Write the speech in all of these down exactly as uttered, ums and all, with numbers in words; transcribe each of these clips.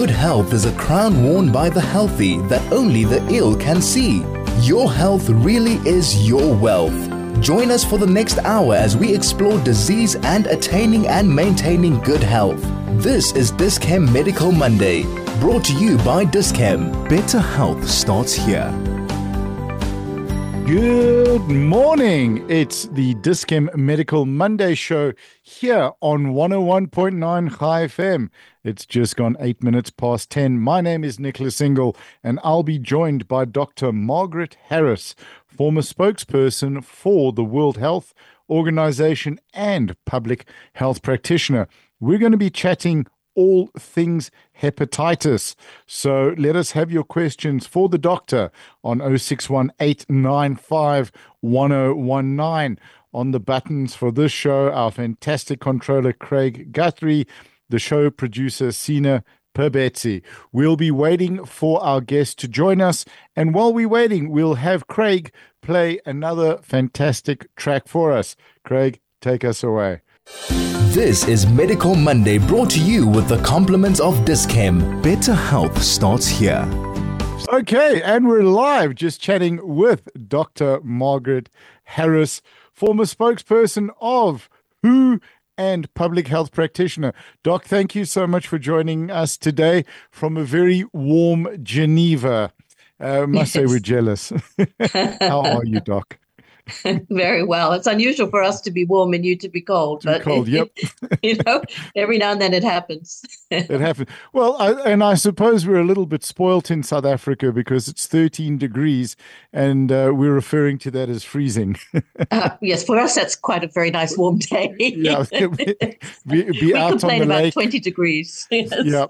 Good health is a crown worn by the healthy that only the ill can see. Your health really is your wealth. Join us for the next hour as we explore disease and attaining and maintaining good health. This is Dis-Chem Medical Monday, brought to you by Dis-Chem. Better health starts here. Good morning. It's the Dis-Chem Medical Monday show here on one oh one point nine Chai F M. It's just gone eight minutes past ten. My name is Nicholas Single, and I'll be joined by Doctor Margaret Harris, former spokesperson for the World Health Organization and public health practitioner. We're going to be chatting all things hepatitis. So let us have your questions for the doctor on oh six one eight nine five one oh one nine. On the buttons for this show, our fantastic controller Craig Guthrie, the show producer Sina Perbetzi. We'll be waiting for our guest to join us, and while we're waiting, we'll have Craig play another fantastic track for us. Craig, take us away. This is Medical Monday, brought to you with the compliments of Dis-Chem. Better health starts here. Okay, and we're live, just chatting with Doctor Margaret Harris, former spokesperson of W H O and public health practitioner. Doc, thank you so much for joining us today from a very warm Geneva. I uh, must yes. say we're jealous. How are you, Doc? Very well. It's unusual for us to be warm and you to be cold. Too but cold, yep. You know, every now and then it happens. It happens. Well, I, and I suppose we're a little bit spoilt in South Africa because it's thirteen degrees and uh, we're referring to that as freezing. uh, yes, for us, that's quite a very nice warm day. Yeah, be, be we out complain on the about lake. twenty degrees. Yes.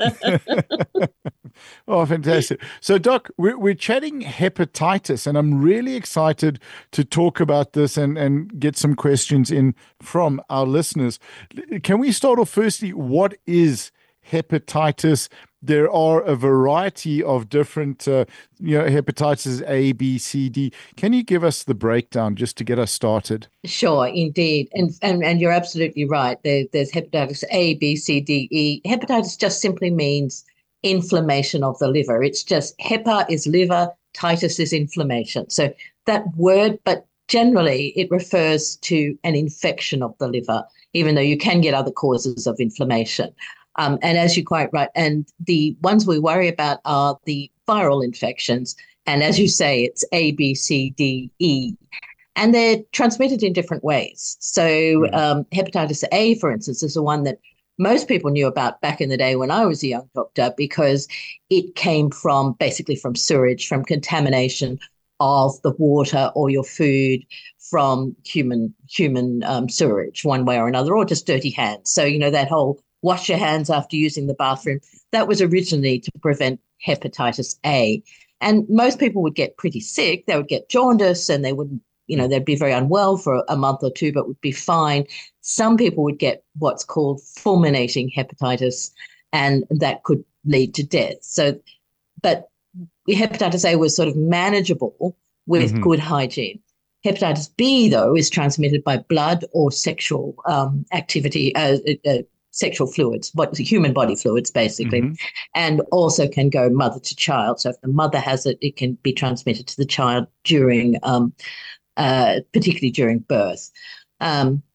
Yeah. Oh, fantastic. So, Doc, we're, we're chatting hepatitis, and I'm really excited to talk about this and, and get some questions in from our listeners. Can we start off firstly, what is hepatitis? There are a variety of different, uh, you know, hepatitis A, B, C, D. Can you give us the breakdown just to get us started? Sure, indeed. And and, and you're absolutely right. There, there's hepatitis A, B, C, D, E. Hepatitis just simply means inflammation of the liver. It's just hepa is liver, titus is inflammation. So that word, but generally it refers to an infection of the liver, even though you can get other causes of inflammation. Um, and as you're quite right, and the ones we worry about are the viral infections. And as you say, it's A, B, C, D, E. And they're transmitted in different ways. So um, hepatitis A, for instance, is the one that most people knew about back in the day when I was a young doctor, because it came from basically from sewage, from contamination of the water or your food from human human um, sewage one way or another, or just dirty hands. So, you know, that whole wash your hands after using the bathroom, that was originally to prevent hepatitis A. And most people would get pretty sick. They would get jaundice and they wouldn't, you know, they'd be very unwell for a month or two, but would be fine. Some people would get what's called fulminating hepatitis, and that could lead to death. So, but hepatitis A was sort of manageable with mm-hmm. good hygiene. Hepatitis B, though, is transmitted by blood or sexual um, activity, uh, uh, sexual fluids, but human body fluids, basically, mm-hmm. and also can go mother to child. So if the mother has it, it can be transmitted to the child during um Uh, particularly during birth. Um,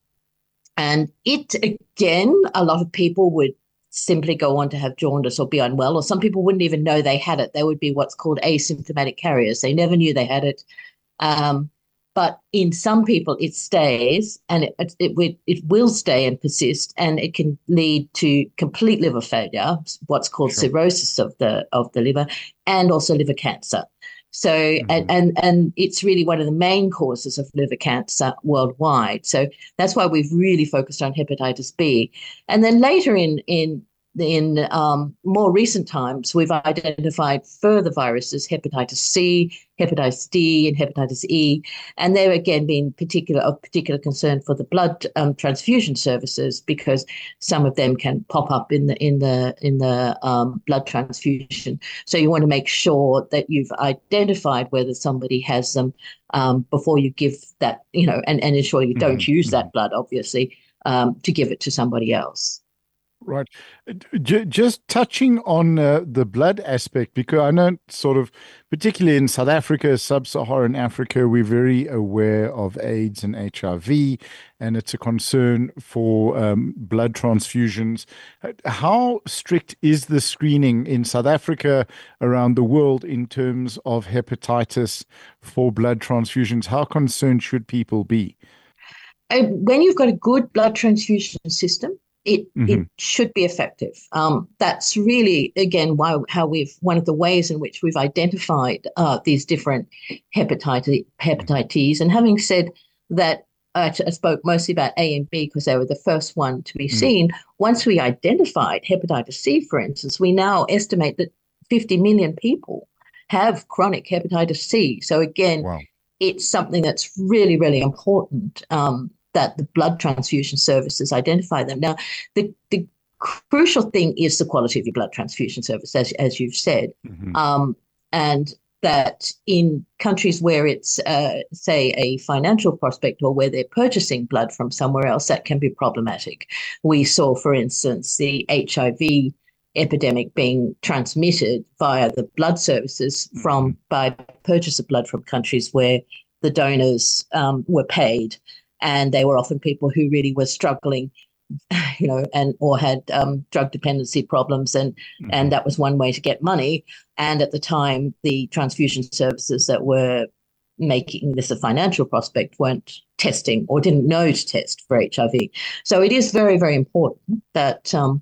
and it, again, a lot of people would simply go on to have jaundice or be unwell, or some people wouldn't even know they had it. They would be what's called asymptomatic carriers. They never knew they had it. Um, but in some people, it stays, and it, it, it, it will stay and persist, and it can lead to complete liver failure, what's called sure. cirrhosis of the of the liver, and also liver cancer. So, mm-hmm. and, and and it's really one of the main causes of liver cancer worldwide. So that's why we've really focused on hepatitis B. And then later in in in um, more recent times, we've identified further viruses, hepatitis C, hepatitis D, and hepatitis E, and they've again been particular of particular concern for the blood um, transfusion services, because some of them can pop up in the in the in the um, blood transfusion. So you want to make sure that you've identified whether somebody has them um, before you give that, you know, and, and ensure you don't mm-hmm. use that blood, obviously, um, to give it to somebody else. Right. J- just touching on uh, the blood aspect, because I know sort of, particularly in South Africa, sub-Saharan Africa, we're very aware of AIDS and H I V, and it's a concern for um, blood transfusions. Uh, How strict is the screening in South Africa, around the world, in terms of hepatitis for blood transfusions? How concerned should people be? Uh, When you've got a good blood transfusion system, it it Hmm. should be effective. Um, that's really, again, why how we've one of the ways in which we've identified uh, these different hepatitis hepatitis. And having said that, uh, I spoke mostly about A and B because they were the first one to be Mm. seen. Once we identified hepatitis C, for instance, we now estimate that fifty million people have chronic hepatitis C. So again, Wow. it's something that's really, really important, um, that the blood transfusion services identify them. Now, the, the crucial thing is the quality of your blood transfusion service, as, as you've said. Hmm. Um, and that in countries where it's, uh, say, a financial prospect or where they're purchasing blood from somewhere else, that can be problematic. We saw, for instance, the H I V epidemic being transmitted via the blood services Hmm. from by purchase of blood from countries where the donors um, were paid, and they were often people who really were struggling, you know, and or had um, drug dependency problems, and Hmm. and that was one way to get money. And at the time, the transfusion services that were making this a financial prospect weren't testing or didn't know to test for H I V. So it is very, very important that um,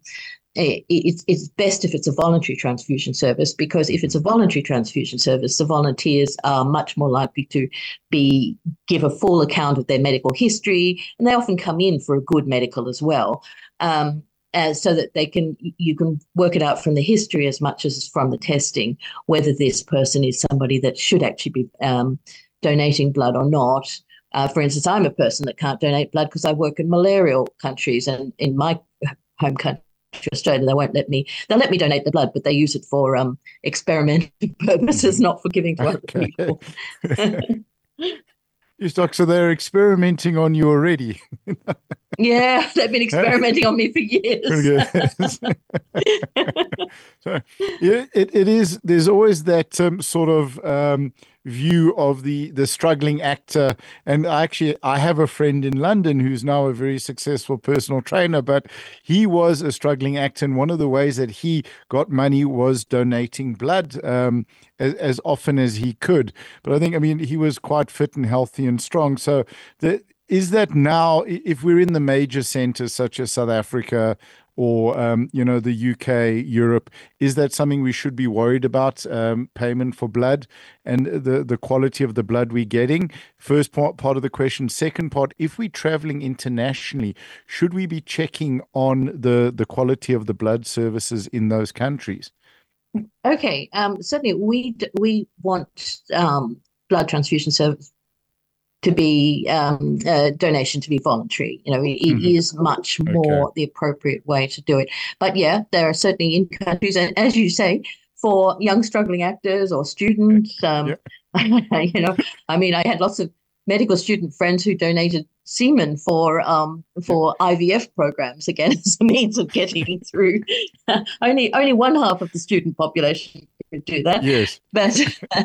it's it's best if it's a voluntary transfusion service, because if it's a voluntary transfusion service, the volunteers are much more likely to be give a full account of their medical history, and they often come in for a good medical as well, um, as so that they can you can work it out from the history as much as from the testing whether this person is somebody that should actually be um, donating blood or not. Uh, for instance, I'm a person that can't donate blood because I work in malarial countries, and in my home country, Australia, they won't let me. They'll let me donate the blood, but they use it for um, experimental purposes, Hmm. not for giving to other Okay. people. Yes, doc, so they're experimenting on you already. Yeah, they've been Very experimenting on me for years. good. So, yeah, it, it is. There's always that um, sort of um, view of the the struggling actor. And I actually, I have a friend in London who's now a very successful personal trainer, but he was a struggling actor, and one of the ways that he got money was donating blood um, as, as often as he could. But I think, I mean, he was quite fit and healthy and strong. So the is that now, if we're in the major centers such as South Africa or um, you know, the U K, Europe, is that something we should be worried about? Um, payment for blood and the the quality of the blood we're getting. First part part of the question. Second part: if we're traveling internationally, should we be checking on the the quality of the blood services in those countries? Okay, um, certainly we we want um, blood transfusion service to be um, a donation to be voluntary. You know, it, it Hmm. is much Okay. more the appropriate way to do it. But yeah, there are certainly in countries, and as you say, for young struggling actors or students, Yeah. um, you know, I mean, I had lots of medical student friends who donated semen for um, Yeah. for I V F programs, again, as a means of getting through. only only one half of the student population could do that, Yes. but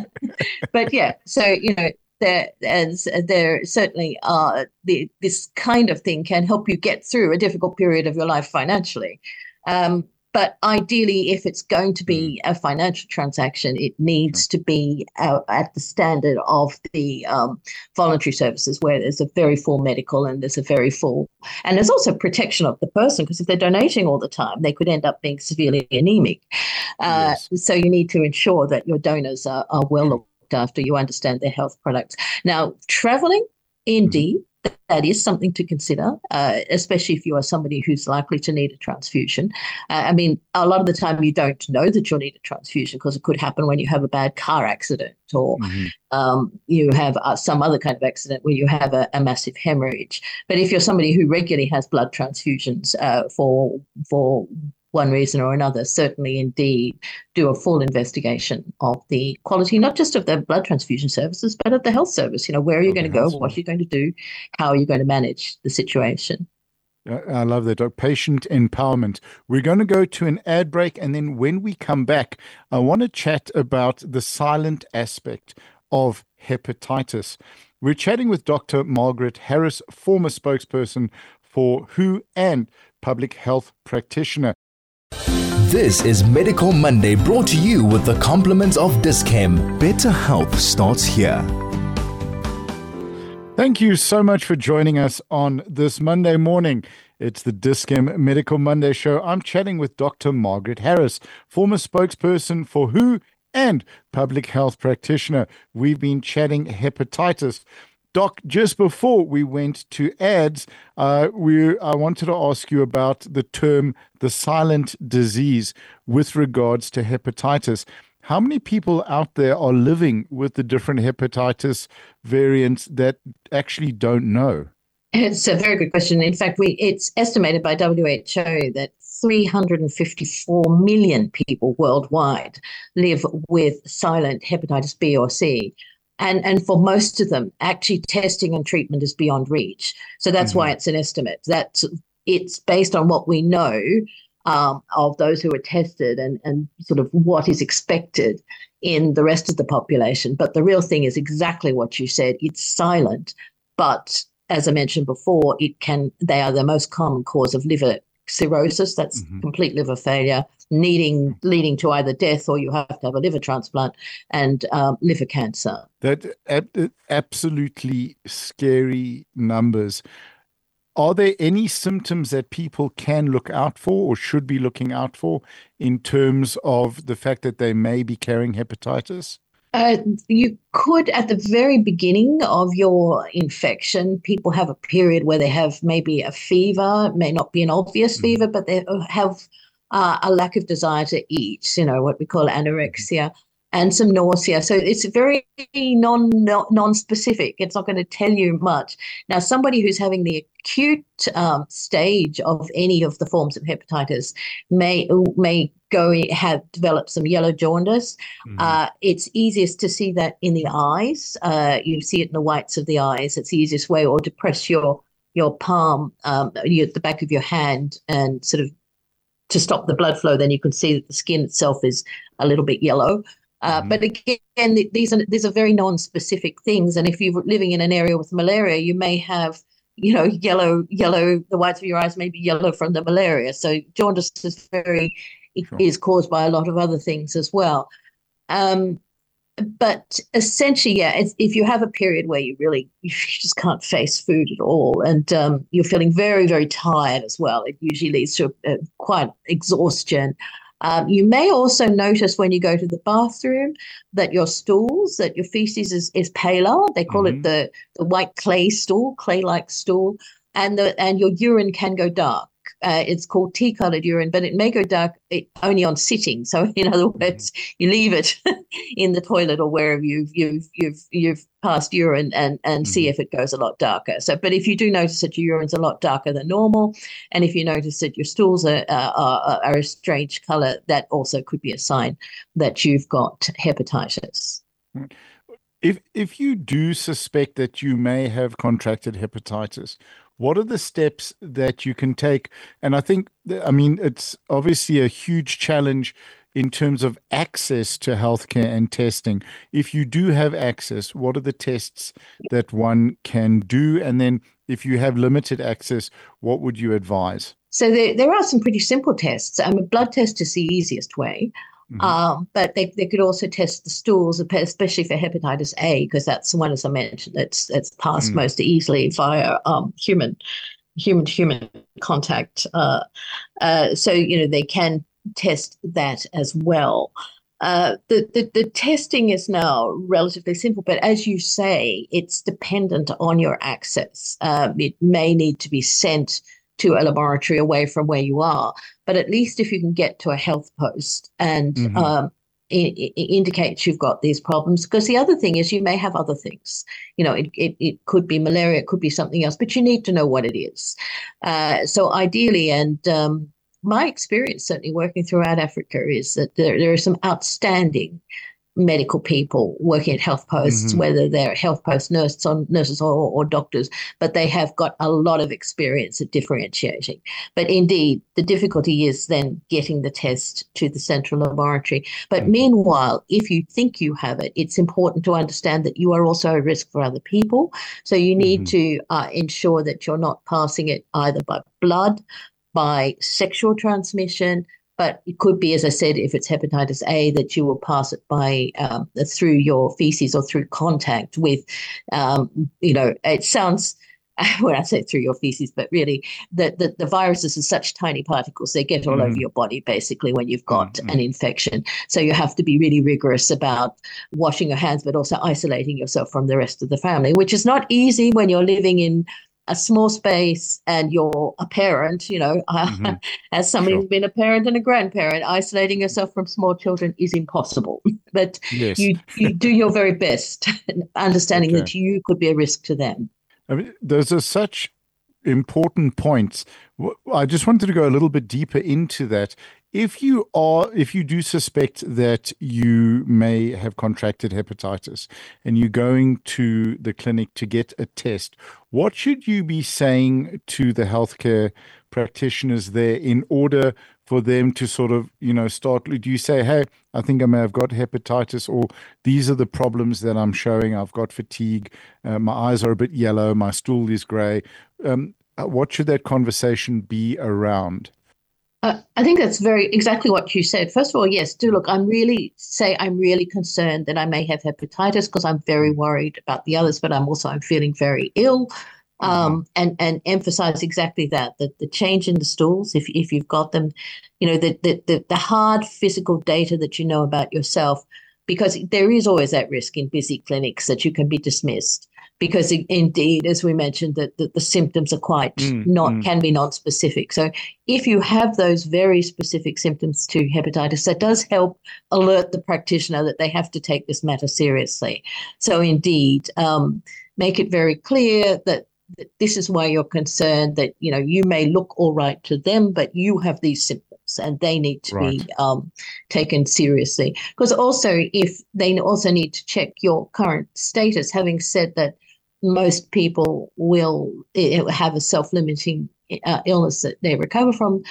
but yeah, so you know, there as there certainly are the this kind of thing can help you get through a difficult period of your life financially. Um, but ideally, if it's going to Mm. be a financial transaction, it needs to be uh, at the standard of the um, voluntary services, where there's a very full medical and there's a very full, and there's also protection of the person, because if they're donating all the time, they could end up being severely anemic. Uh, Yes. so you need to ensure that your donors are, are well looked after, you understand their health products. Now, traveling, Mhm. indeed, that is something to consider, uh, especially if you are somebody who's likely to need a transfusion. Uh, I mean, a lot of the time you don't know that you'll need a transfusion because it could happen when you have a bad car accident, or Mhm. um, you have uh, some other kind of accident where you have a, a massive hemorrhage. But if you're somebody who regularly has blood transfusions uh, for for one reason or another, certainly indeed do a full investigation of the quality, not just of the blood transfusion services, but of the health service. You know, where are you Of going the to go? health What are service. you going to do? How are you going to manage the situation? Uh, I love that, Doc. Patient empowerment. We're going to go to an ad break, and then when we come back, I want to chat about the silent aspect of hepatitis. We're chatting with Doctor Margaret Harris, former spokesperson for W H O and public health practitioner. This is Medical Monday, brought to you with the compliments of Dis-Chem. Better health starts here. Thank you so much for joining us on this Monday morning. It's the Dis-Chem Medical Monday show. I'm chatting with Doctor Margaret Harris, former spokesperson for W H O and public health practitioner. We've been chatting hepatitis. Doc, just before we went to ads, uh, we I wanted to ask you about the term the silent disease with regards to hepatitis. How many people out there are living with the different hepatitis variants that actually don't know? It's a very good question. In fact, we it's estimated by W H O that three hundred fifty-four million people worldwide live with silent hepatitis B or C. And, and for most of them, actually testing and treatment is beyond reach. So that's mm-hmm. why it's an estimate. That's, it's based on what we know um, of those who are tested and, and sort of what is expected in the rest of the population. But the real thing is exactly what you said. It's silent, but as I mentioned before, it can. They are the most common cause of liver cirrhosis. That's mm-hmm. complete liver failure, needing leading to either death or you have to have a liver transplant, and um, liver cancer. That ab- absolutely scary numbers. Are there any symptoms that people can look out for or should be looking out for in terms of the fact that they may be carrying hepatitis? Uh, you could, at the very beginning of your infection, people have a period where they have maybe a fever, may not be an obvious mm-hmm. fever, but they have uh, a lack of desire to eat, you know, what we call anorexia, and some nausea. So it's very non, non, non-specific. It's not going to tell you much. Now, somebody who's having the acute um, stage of any of the forms of hepatitis may may go have develop some yellow jaundice. Mm-hmm. Uh, it's easiest to see that in the eyes. Uh, you see it in the whites of the eyes. It's the easiest way, or to press your your palm, um, you, at the back of your hand, and sort of to stop the blood flow. Then you can see that the skin itself is a little bit yellow. Uh, mm-hmm. But again, these are these are very non-specific things. And if you're living in an area with malaria, you may have, you know, yellow, yellow. The whites of your eyes may be yellow from the malaria. So jaundice is very it sure. is caused by a lot of other things as well. Um, but essentially, yeah, it's, if you have a period where you really you just can't face food at all, and um, you're feeling very, very tired as well, it usually leads to a, a quite exhaustion. Um, you may also notice when you go to the bathroom that your stools, that your feces is, is paler. They call mm-hmm. it the, the white clay stool, clay-like stool, and the and your urine can go dark. Uh, it's called tea-coloured urine, but it may go dark it, only on sitting. So, in other words, you leave it in the toilet or wherever you've you've you've you've passed urine, and and mm-hmm. see if it goes a lot darker. So, but if you do notice that your urine's a lot darker than normal, and if you notice that your stools are uh, are, are a strange colour, that also could be a sign that you've got hepatitis. If if you do suspect that you may have contracted hepatitis, what are the steps that you can take? And I think, I mean, it's obviously a huge challenge in terms of access to healthcare and testing. If you do have access, what are the tests that one can do? And then if you have limited access, what would you advise? So there, there are some pretty simple tests. Um, a blood test is the easiest way. Mm-hmm. Um, but they, they could also test the stools, especially for hepatitis A, because that's the one, as I mentioned, that's that's passed mm-hmm. most easily via um, human human human contact. Uh, uh, so you know they can test that as well. Uh, the, the the testing is now relatively simple, but as you say, it's dependent on your access. Um, it may need to be sent to a laboratory away from where you are, but at least if you can get to a health post and mm-hmm. um, it, it indicates you've got these problems. Because the other thing is you may have other things. You know, it, it, it could be malaria, it could be something else, but you need to know what it is. Uh, so ideally, and um, my experience certainly working throughout Africa is that there, there are some outstanding medical people working at health posts, mm-hmm. whether they're health post nurses or nurses or, or doctors, but they have got a lot of experience at differentiating. But indeed, the difficulty is then getting the test to the central laboratory. But mm-hmm. meanwhile, if you think you have it, it's important to understand that you are also a risk for other people. So you need mm-hmm. to uh, ensure that you're not passing it either by blood, by sexual transmission, but it could be, as I said, if it's hepatitis A, that you will pass it by um, through your feces or through contact with, um, you know, it sounds, when I say through your feces, but really the, the, the viruses are such tiny particles, they get all mm. over your body basically when you've got mm. an infection. So you have to be really rigorous about washing your hands, but also isolating yourself from the rest of the family, which is not easy when you're living in a small space and you're a parent, you know, mm-hmm. as somebody sure. who's been a parent and a grandparent, isolating yourself from small children is impossible. But yes. you, you do your very best, understanding okay. that you could be a risk to them. I mean, those are such important points. I just wanted to go a little bit deeper into that. If you are, if you do suspect that you may have contracted hepatitis and you're going to the clinic to get a test, what should you be saying to the healthcare practitioners there in order for them to sort of, you know, start? Do you say, hey, I think I may have got hepatitis, or these are the problems that I'm showing. I've got fatigue. Uh, my eyes are a bit yellow. My stool is gray. Um, what should that conversation be around? Uh, I think that's very exactly what you said. First of all, yes, do look, I'm really say I'm really concerned that I may have hepatitis because I'm very worried about the others, but I'm also I'm feeling very ill. Um, and, and emphasize exactly that, that the change in the stools, if if you've got them, you know, the, the, the, the hard physical data that you know about yourself, because there is always that risk in busy clinics that you can be dismissed. Because indeed, as we mentioned, that the, the symptoms are quite mm, not mm. can be non-specific. So if you have those very specific symptoms to hepatitis, that does help alert the practitioner that they have to take this matter seriously. So indeed, um, make it very clear that, that this is why you're concerned, that, you know, you may look all right to them, but you have these symptoms and they need to right. be um, taken seriously. Because also, if they also need to check your current status, having said that, most people will have a self-limiting uh, illness that they recover from.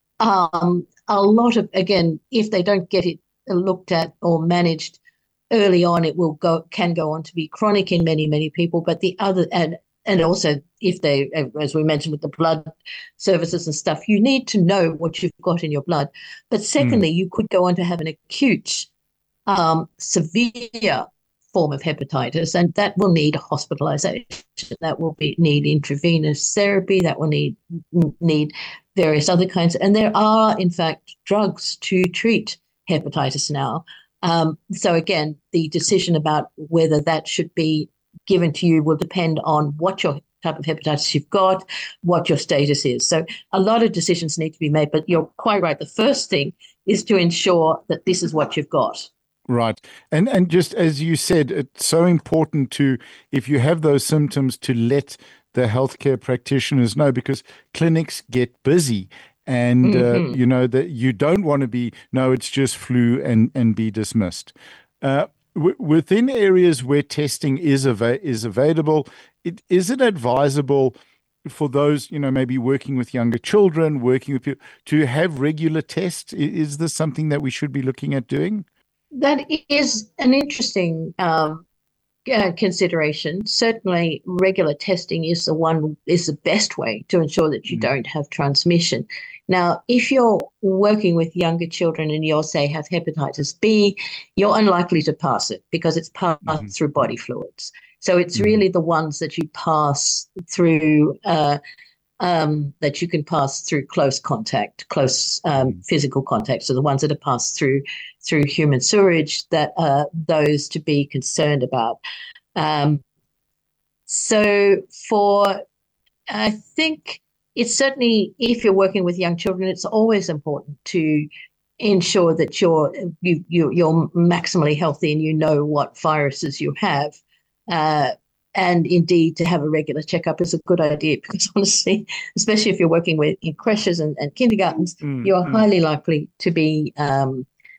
Um, a lot of, again, if they don't get it looked at or managed early on, it will go can go on to be chronic in many, many people. But the other, and and also if they, as we mentioned with the blood services and stuff, you need to know what you've got in your blood. But secondly, mm. you could go on to have an acute, um, severe form of hepatitis, and that will need hospitalization, that will be need intravenous therapy, that will need need various other kinds. And there are, in fact, drugs to treat hepatitis now. Um, so again, the decision about whether that should be given to you will depend on what your type of hepatitis you've got, what your status is. So a lot of decisions need to be made, but you're quite right. The first thing is to ensure that this is what you've got. Right. And and just as you said, it's so important to, if you have those symptoms, to let the healthcare practitioners know, because clinics get busy and, mm-hmm. uh, you know, that you don't want to be, no, it's just flu and, and be dismissed. Uh, w- within areas where testing is, av- is available, it, is it advisable for those, you know, maybe working with younger children, working with people, to have regular tests? Is this something that we should be looking at doing? That is an interesting um, uh, consideration. Certainly, regular testing is the one is the best way to ensure that you mm. don't have transmission. Now, if you're working with younger children and you'll say have hepatitis B, you're unlikely to pass it because it's passed mm. through body fluids. So it's mm. really the ones that you pass through. Uh, Um, that you can pass through close contact, close um, physical contact. So the ones that are passed through through human sewage, that are those to be concerned about. Um, so for, I think it's certainly, if you're working with young children, it's always important to ensure that you're you, you you're maximally healthy and you know what viruses you have. Uh, And indeed, to have a regular checkup is a good idea because, honestly, especially if you're working with in creches and, and kindergartens, mm, you are mm. highly likely to be um,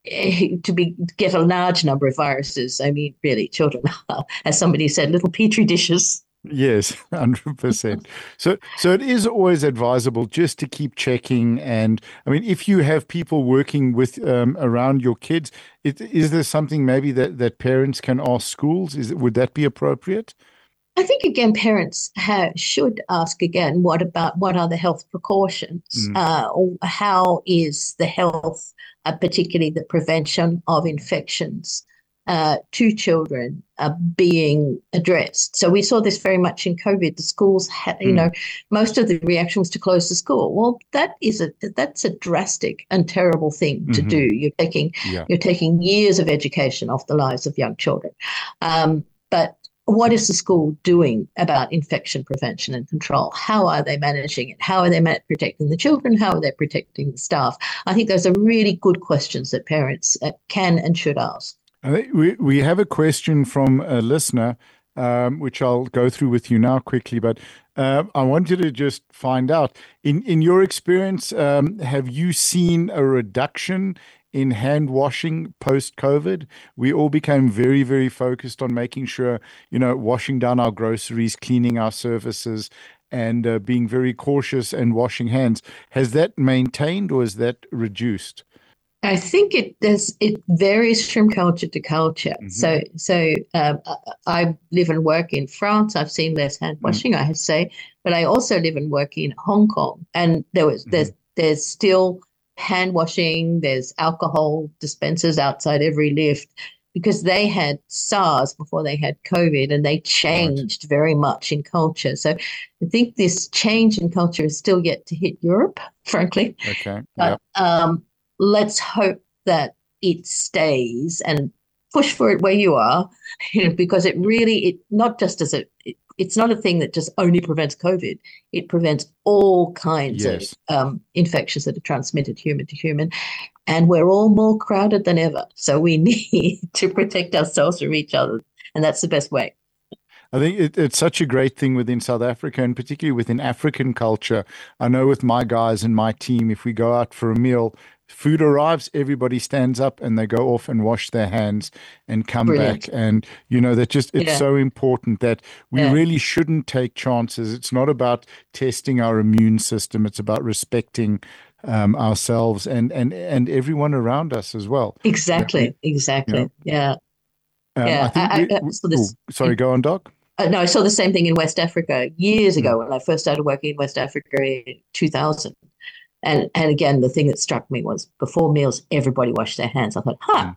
eh, to be get a large number of viruses. I mean, really, children are, as somebody said, little petri dishes. Yes, one hundred percent. So, so it is always advisable just to keep checking. And I mean, if you have people working with um, around your kids, it, is there something maybe that, that parents can ask schools? Is would that be appropriate? I think again, parents ha should ask again, what about what are the health precautions? Mm. Uh, or how is the health, uh, particularly the prevention of infections uh, to children, uh, being addressed? So we saw this very much in COVID. The schools, had, you Mm. know, most of the reaction was to close the school. Well, that is a that's a drastic and terrible thing to Mhm. do. You're taking Yeah. you're taking years of education off the lives of young children. Um, but what is the school doing about infection prevention and control? How are they managing it? How are they ma- protecting the children? How are they protecting the staff? I think those are really good questions that parents uh, can and should ask. I think we, we have a question from a listener, um, which I'll go through with you now quickly, but uh, I wanted to just find out, in, in your experience, um, have you seen a reduction in hand washing post-COVID? We all became very, very focused on making sure, you know, washing down our groceries, cleaning our surfaces, and uh, being very cautious and washing hands. Has that maintained or is that reduced? I think it does. It varies from culture to culture. Mhm. So, so um, I I live and work in France. I've seen less hand Mm. washing, I have to say, but I also live and work in Hong Kong, and there was there's there's still hand washing. There's alcohol dispensers outside every lift because they had SARS before they had COVID, and they changed very much in culture. So, I think this change in culture is still yet to hit Europe, frankly. Okay. But Yep. um, let's hope that it stays and push for it where you are, you know, because it really, it not just as a, it, it's not a thing that just only prevents COVID. It prevents all kinds Yes. of um, infections that are transmitted human to human. And we're all more crowded than ever. So we need to protect ourselves from each other. And that's the best way. I think it, it's such a great thing within South Africa and particularly within African culture. I know with my guys and my team, if we go out for a meal, food arrives, everybody stands up and they go off and wash their hands and come Brilliant. back. And, you know, that just, it's Yeah. so important that we Yeah. really shouldn't take chances. It's not about testing our immune system. It's about respecting um, ourselves and, and, and everyone around us as well. Exactly. Exactly. Yeah. Um, I Yeah. think, I, we, I, we- so this, oh, sorry, go on, Doc. Uh, no, I saw the same thing in West Africa years ago when I first started working in West Africa in two thousand. And and again, the thing that struck me was before meals, everybody washed their hands. I thought, huh,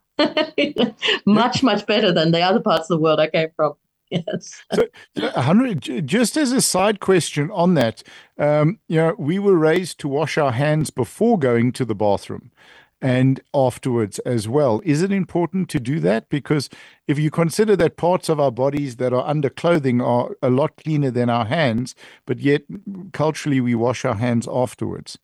much, much better than the other parts of the world I came from. Yes. So, so, one hundred, j- just as a side question on that, um, you know, we were raised to wash our hands before going to the bathroom and afterwards as well. Is it important to do that? Because if you consider that parts of our bodies that are under clothing are a lot cleaner than our hands, but yet culturally we wash our hands afterwards.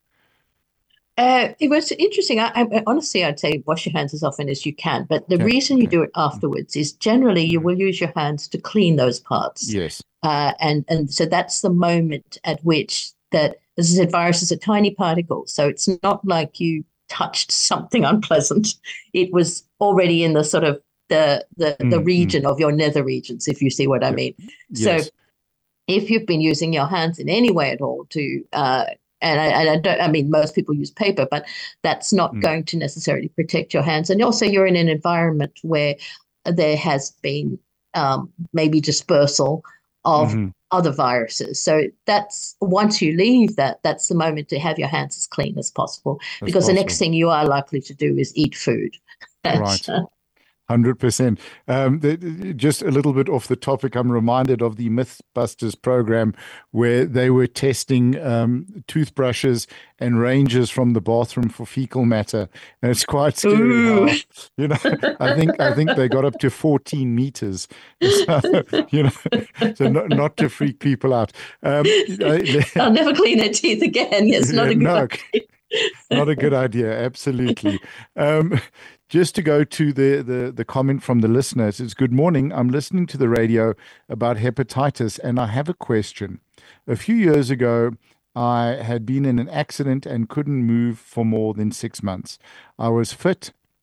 Uh, it was interesting. I, I honestly, I'd say wash your hands as often as you can. But the Okay, reason you okay. do it afterwards is generally you will use your hands to clean those parts. Yes. Uh, and and so that's the moment at which that, as I said, viruses are tiny particles. So it's not like you touched something unpleasant. It was already in the sort of the the, Mm, the mm. region of your nether regions, if you see what I Yep. mean. So Yes. if you've been using your hands in any way at all to uh, and I, and I don't, I mean, most people use paper, but that's not Mm. going to necessarily protect your hands. And also, you're in an environment where there has been um, maybe dispersal of Mhm. other viruses. So that's once you leave that, that's the moment to have your hands as clean as possible, As because the next possible. thing you are likely to do is eat food. Right. one hundred percent. Um, the, the- just a little bit off the topic, I'm reminded of the Mythbusters program where they were testing um, toothbrushes and ranges from the bathroom for fecal matter, and it's quite scary. Ooh. How, you know, I think I think they got up to fourteen meters. So, you know, so not, not to freak people out. Um, you know, I'll never clean their teeth again. It's not a good no, idea. not a good idea. Absolutely. Um, just to go to the, the, the comment from the listeners, it's good morning. I'm listening to the radio about hepatitis and I have a question. A few years ago, I had been in an accident and couldn't move for more than six months. I was fit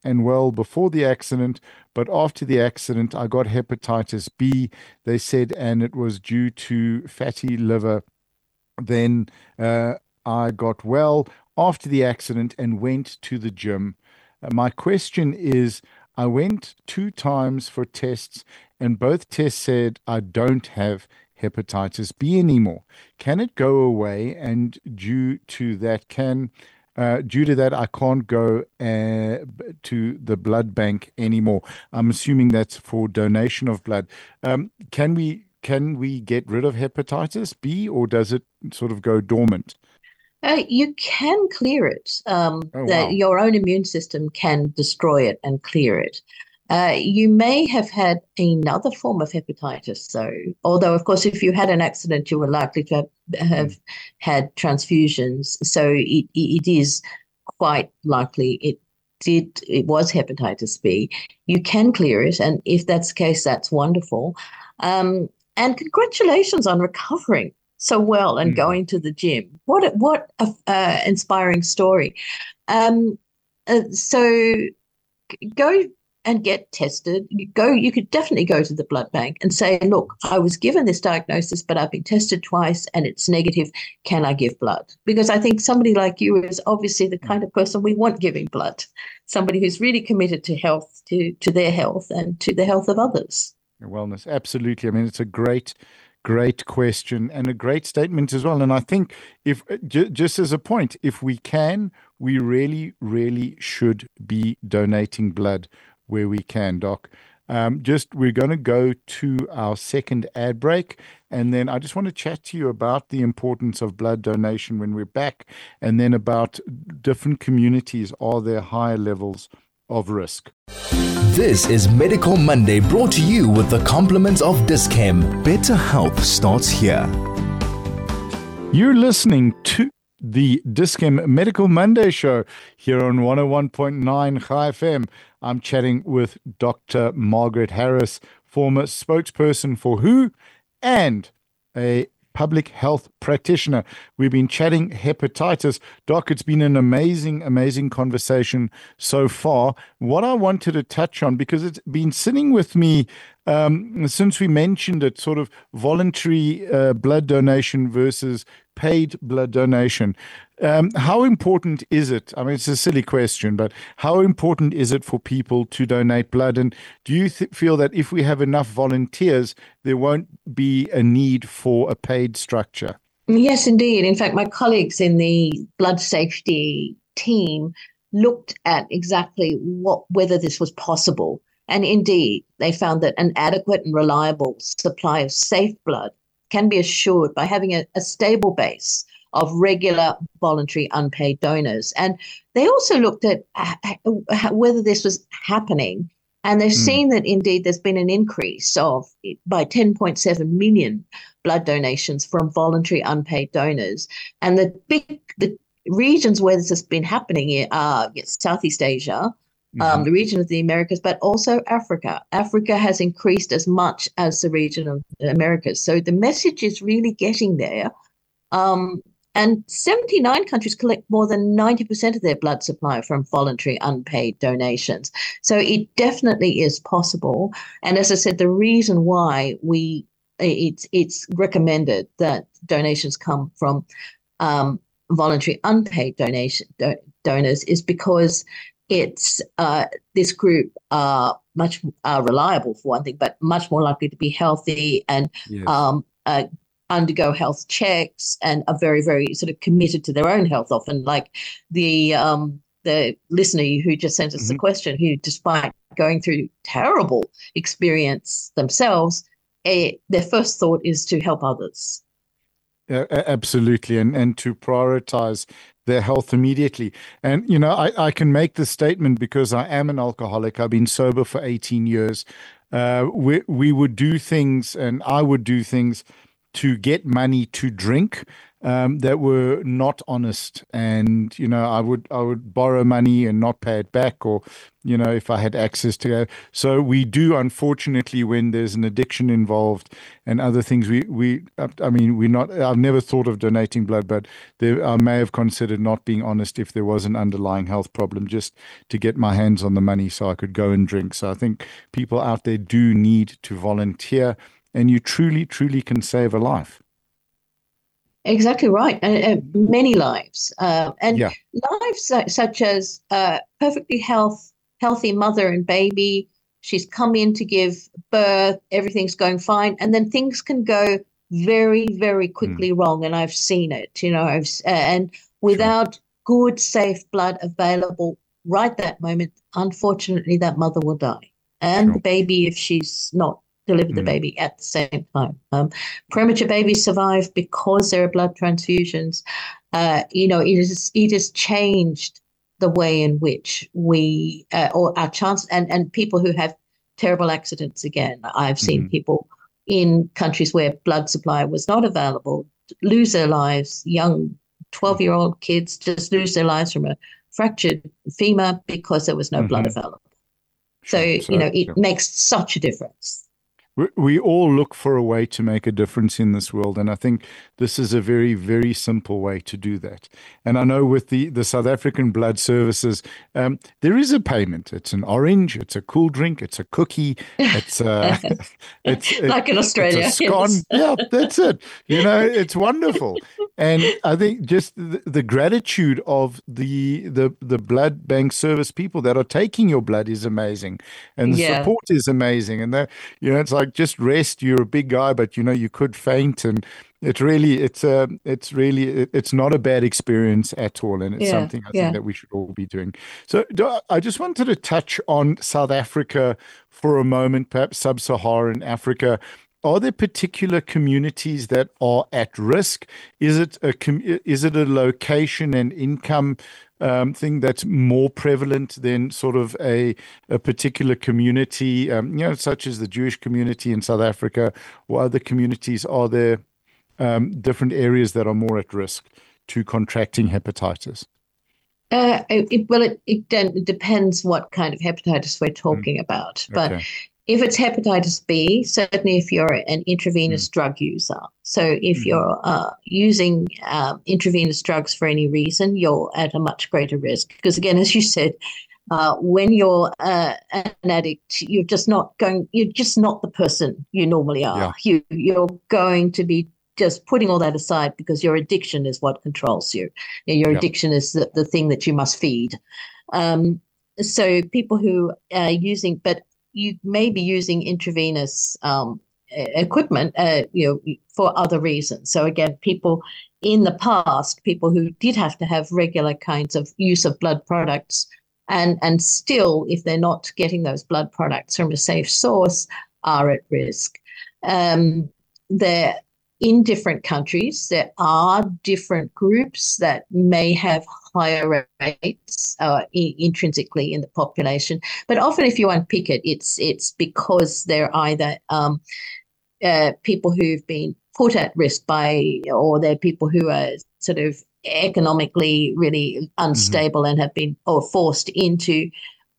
and well before the accident, but after the accident, I got hepatitis B, they said, and it was due to fatty liver. Then uh, I got well after the accident and went to the gym. Uh, my question is, I went two times for tests, and both tests said I don't have hepatitis B anymore. Can it go away? And due to that, can uh, due to that, I can't go uh, to the blood bank anymore. I'm assuming that's for donation of blood. Um, can we can we get rid of hepatitis B, or does it sort of go dormant? Uh, you can clear it. Um, Oh, that wow. your own immune system can destroy it and clear it. Uh, you may have had another form of hepatitis, so although, of course, if you had an accident, you were likely to have, have Mm. had transfusions. So it, it is quite likely it did it was hepatitis B. You can clear it, and if that's the case, that's wonderful. Um, and congratulations on recovering so well and Mm. going to the gym. What a, what a uh, inspiring story. Um, uh, so go and get tested. You go. You could definitely go to the blood bank and say, "Look, I was given this diagnosis, but I've been tested twice and it's negative. Can I give blood?" Because I think somebody like you is obviously the kind of person we want giving blood. Somebody who's really committed to health, to to their health, and to the health of others. Wellness, absolutely. I mean, it's a great, great question and a great statement as well. And I think if j- just as a point, if we can, we really, really should be donating blood where we can, Doc. Um, just we're going to go to our second ad break, and then I just want to chat to you about the importance of blood donation when we're back, and then about different communities. Are there higher levels of risk? This is Medical Monday, brought to you with the compliments of Dis-Chem. Better health starts here. You're listening to the Dis-Chem Medical Monday show here on one oh one point nine Chai F M. I'm chatting with Doctor Margaret Harris, former spokesperson for W H O and a public health practitioner. We've been chatting hepatitis. Doc, it's been an amazing, amazing conversation so far. What I wanted to touch on, because it's been sitting with me um, since we mentioned it, sort of voluntary uh, blood donation versus paid blood donation. Um, how important is it? I mean, it's a silly question, but how important is it for people to donate blood? And do you th- feel that if we have enough volunteers, there won't be a need for a paid structure? Yes, indeed. In fact, my colleagues in the blood safety team looked at exactly what whether this was possible. And indeed, they found that an adequate and reliable supply of safe blood can be assured by having a, a stable base of regular voluntary unpaid donors. And they also looked at uh, whether this was happening. And they've mm. seen that indeed there's been an increase of by ten point seven million blood donations from voluntary unpaid donors. And the big the regions where this has been happening are Southeast Asia, mm-hmm. um, the region of the Americas, but also Africa. Africa has increased as much as the region of the Americas. So the message is really getting there. Um, And seventy-nine countries collect more than ninety percent of their blood supply from voluntary unpaid donations. So it definitely is possible. And as I said, the reason why we it's it's recommended that donations come from um, voluntary unpaid donation do, donors is because it's uh, this group are much uh, reliable for one thing, but much more likely to be healthy and Yes. um, uh, undergo health checks and are very, very sort of committed to their own health. Often, like the um, the listener who just sent us Mm-hmm. the question, who, despite going through terrible experience themselves, eh, their first thought is to help others. Uh, absolutely, and and to prioritize their health immediately. And you know, I, I can make this statement because I am an alcoholic. I've been sober for eighteen years. Uh, we we would do things, and I would do things to get money to drink. um, that were not honest, and you know, I would I would borrow money and not pay it back, or you know, if I had access to it. So we do, unfortunately, when there's an addiction involved and other things, we we I mean, we're not. I've never thought of donating blood, but there, I may have considered not being honest if there was an underlying health problem, just to get my hands on the money so I could go and drink. So I think people out there do need to volunteer, and you truly, truly can save a life. Exactly right. And uh, many lives. Uh, and Yeah. lives su- such as uh, perfectly health, healthy mother and baby. She's come in to give birth. Everything's going fine. And then things can go very, very quickly wrong. And I've seen it, you know, I've, s- uh, and without good, safe blood available right that moment, unfortunately, that mother will die. And Sure. the baby, if she's not delivered the Mm. baby at the same time. Um, premature babies survive because there are blood transfusions. Uh, you know, it is it has changed the way in which we uh, or our chance and and people who have terrible accidents. Again, I've seen Mhm. people in countries where blood supply was not available lose their lives. Young twelve-year-old kids just lose their lives from a fractured femur because there was no blood Mhm. available. Sure. So, you So, know, it yeah. makes such a difference. We, we all look for a way to make a difference in this world, and I think this is a very, very simple way to do that. And I know with the, the South African Blood Services, um, there is a payment. It's an orange, it's a cool drink, it's a cookie, it's a, it's, it, Like in it's Australia. a scone. Yes. Yeah, that's it. You know, it's wonderful. And I think just the, the gratitude of the, the the blood bank service people that are taking your blood is amazing, and the Yeah. support is amazing. And that, you know, it's like, just rest. You're a big guy, but you know you could faint, and it really, it's a, it's really, it, it's not a bad experience at all, and it's Yeah. something I think Yeah. that we should all be doing. So do- I just wanted to touch on South Africa for a moment, perhaps sub-Saharan Africa. Are there particular communities that are at risk? Is it a com- is it a location and income um, thing that's more prevalent than sort of a a particular community, um, you know, such as the Jewish community in South Africa or other communities? Are there um, different areas that are more at risk to contracting hepatitis? Uh, it, well, it, it, then it depends what kind of hepatitis we're Mm, talking about. But okay. if it's hepatitis B, certainly if you're an intravenous Mm, drug user. So if mhm. you're uh, using um, intravenous drugs for any reason, you're at a much greater risk. Because again, as you said, uh, when you're uh, an addict, you're just not going, you're just not the person you normally are. Yeah. You, you're going to be just putting all that aside because your addiction is what controls you. Your Yeah. addiction is the, the thing that you must feed. Um, so people who are using, but you may be using intravenous um, e- equipment, uh, you know, for other reasons. So again, people in the past, people who did have to have regular kinds of use of blood products, and and still, if they're not getting those blood products from a safe source, are at risk. Um, they're in different countries. There are different groups that may have higher rates uh, i- intrinsically in the population, but often, if you unpick it, it's it's because they're either um, uh, people who've been put at risk by, or they're people who are sort of economically really Mhm. unstable and have been or forced into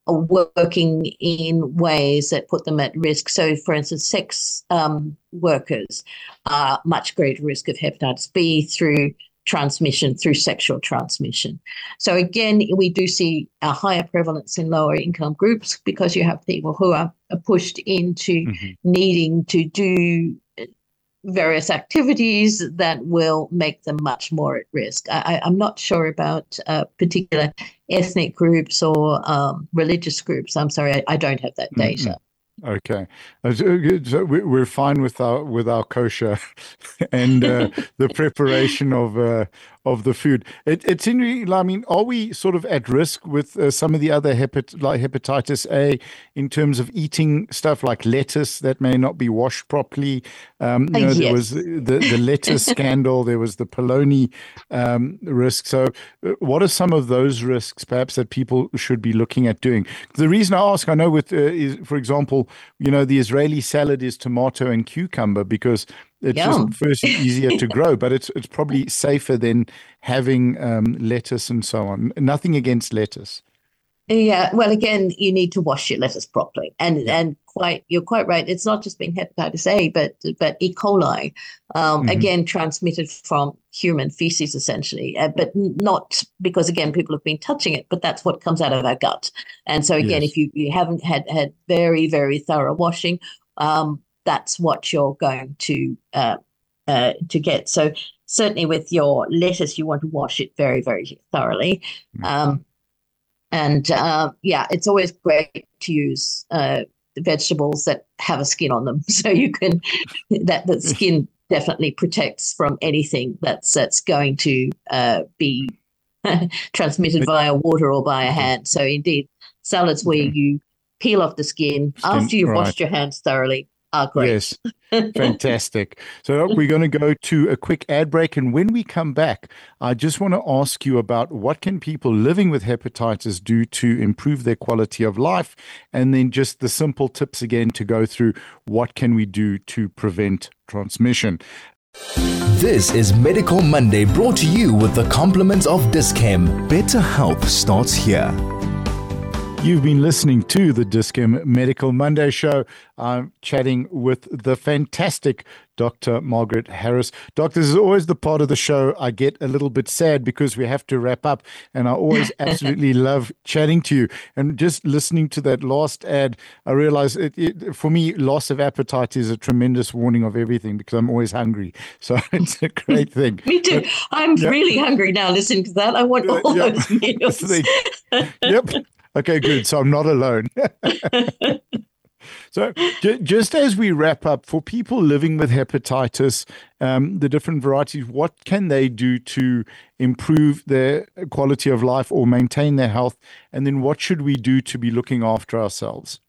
working in ways that put them at risk. So, for instance, sex um, workers are much greater risk of hepatitis B through transmission, through sexual transmission. So again, we do see a higher prevalence in lower income groups because you have people who are, are pushed into Mhm. needing to do various activities that will make them much more at risk. I, I- I'm not sure about uh, particular ethnic groups or um, religious groups. I'm sorry, I, I don't have that Mm-mm. data. Okay, Uh, so good. So we- we're fine with our with our kosher and uh, the preparation of uh, of the food. It, it's in. I mean, are we sort of at risk with uh, some of the other hepat like hepatitis A in terms of eating stuff like lettuce that may not be washed properly? Um, Uh, you know, there was yes. the the lettuce scandal. There was the polony um, risk. So, uh, what are some of those risks, perhaps, that people should be looking at doing? The reason I ask, I know with, uh, is, for example, you know, the Israeli salad is tomato and cucumber because It's Yum. just first easier to grow, but it's it's probably safer than having um, lettuce and so on. Nothing against lettuce. Yeah, well, again, you need to wash your lettuce properly, and Yeah. and quite you're quite right. It's not just being hepatitis A, but but E. coli, um, Mhm. again transmitted from human feces essentially, uh, but n- not because again people have been touching it, but that's what comes out of our gut. And so again, Yes. if you you haven't had had very very thorough washing, um, that's what you're going to uh, uh, to get. So certainly with your lettuce, you want to wash it very very thoroughly. Mm. Um, and uh, yeah, it's always great to use uh, vegetables that have a skin on them, so you can that that skin definitely protects from anything that's that's going to uh, be transmitted via water or by a hand. So indeed, salads where Okay. you peel off the skin, Skin, after you've right. washed your hands thoroughly are great. Yes. Fantastic. So we're going to go to a quick ad break, and when we come back, I just want to ask you about what can people living with hepatitis do to improve their quality of life, and then just the simple tips again to go through what can we do to prevent transmission. This is Medical Monday, brought to you with the compliments of Dis-Chem. Better health starts here. You've been listening to the Dis-Chem Medical Monday show. I'm chatting with the fantastic Doctor Margaret Harris. Doctor, this is always the part of the show I get a little bit sad because we have to wrap up, and I always absolutely love chatting to you. And just listening to that last ad, I realize it, it, for me, loss of appetite is a tremendous warning of everything because I'm always hungry. So it's a great thing. Me too. But, I'm yeah. really hungry now listening to that. I want Yeah, all yeah. those meals. They- Yep. Okay, good. So I'm not alone. So j- just as we wrap up, for people living with hepatitis, um, the different varieties, what can they do to improve their quality of life or maintain their health? And then what should we do to be looking after ourselves?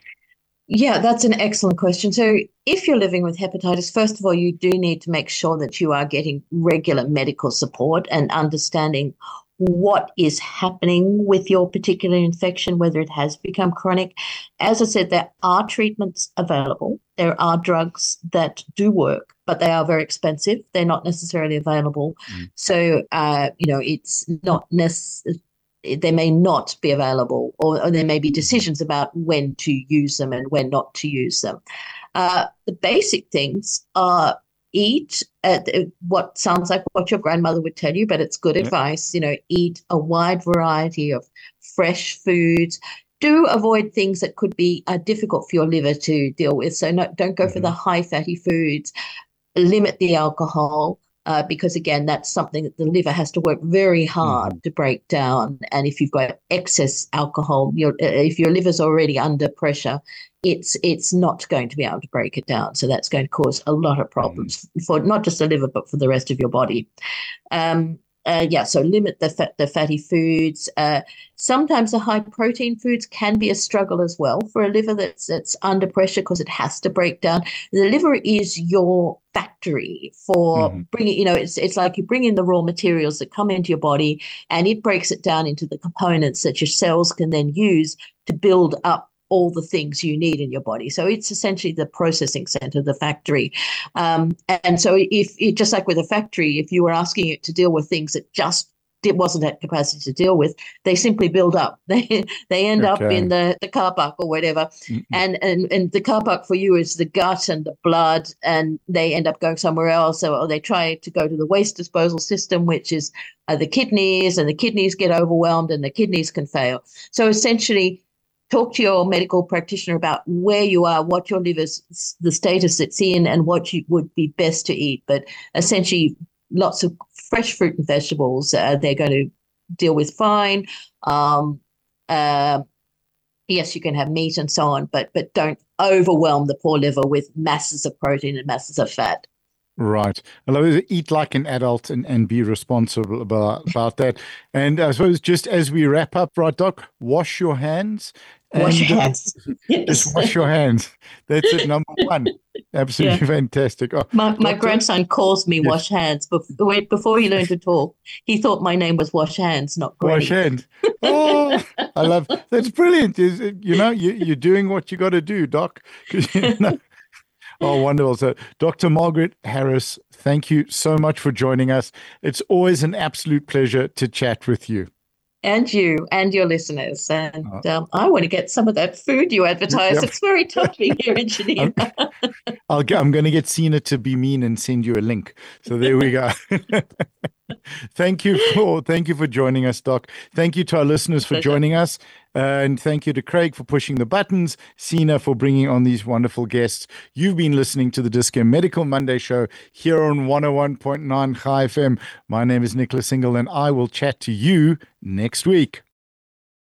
Yeah, that's an excellent question. So, if you're living with hepatitis, first of all, you do need to make sure that you are getting regular medical support and understanding what is happening with your particular infection, whether it has become chronic. As I said, there are treatments available. There are drugs that do work, but they are very expensive. They're not necessarily available. Mm. So, uh, you know, it's not necessary. They may not be available, or, or there may be decisions about when to use them and when not to use them. Uh, the basic things are eat uh, what sounds like what your grandmother would tell you, but it's good Yeah. advice. You know, eat a wide variety of fresh foods. Do avoid things that could be uh, difficult for your liver to deal with. So no, don't go for the high fatty foods. Limit the alcohol. Uh, because again, that's something that the liver has to work very hard Mhm. to break down. And if you've got excess alcohol, your if your liver's already under pressure, it's it's not going to be able to break it down. So that's going to cause a lot of problems for not just the liver, but for the rest of your body. Um, uh, yeah, so limit the fat, the fatty foods. Uh, sometimes the high protein foods can be a struggle as well for a liver that's that's under pressure because it has to break down. The liver is your factory for Mhm. bringing, you know, it's it's like you bring in the raw materials that come into your body, and it breaks it down into the components that your cells can then use to build up all the things you need in your body. So it's essentially the processing center, the factory. Um, and so if it, just like with a factory, if you were asking it to deal with things that just it wasn't at capacity to deal with, they simply build up. They they end up Okay. in the, the car park or whatever. Mm-mm. And, and and the car park for you is the gut and the blood, and they end up going somewhere else. So, or they try to go to the waste disposal system, which is uh, the kidneys, and the kidneys get overwhelmed and the kidneys can fail. So essentially, talk to your medical practitioner about where you are, what your liver's, the status it's in, and what you would be best to eat. But essentially, lots of fresh fruit and vegetables uh, they're going to deal with fine. Um, uh, yes, you can have meat and so on, but but don't overwhelm the poor liver with masses of protein and masses of fat. Right. I love it. Eat like an adult and, and be responsible about, about that. And I suppose just as we wrap up, right, Doc, wash your hands. Wash and, your uh, hands. Yes. Just wash your hands. That's it, number one. Absolutely fantastic. Oh, My my Doctor? grandson calls me Yes. Wash Hands, but wait, before he learned to talk, he thought my name was Wash Hands, not Granny. Wash hands. Oh, I love that's brilliant. Is it- you know, you, you're doing what you got to do, Doc. 'Cause, you know, Oh, wonderful. So, Doctor Margaret Harris, thank you so much for joining us. It's always an absolute pleasure to chat with you. And you and your listeners. And um, I want to get some of that food you advertise. Yep. It's very touching here in Geneva. I'm, I'll get, I'm going to get Sina to be mean and send you a link. So there we go. Thank you for thank you for joining us, Doc. Thank you to our listeners for Pleasure. joining us. Uh, and thank you to Craig for pushing the buttons, Sina for bringing on these wonderful guests. You've been listening to the Dis-Chem Medical Monday show here on one oh one point nine Chai F M. My name is Nicholas Single, and I will chat to you next week.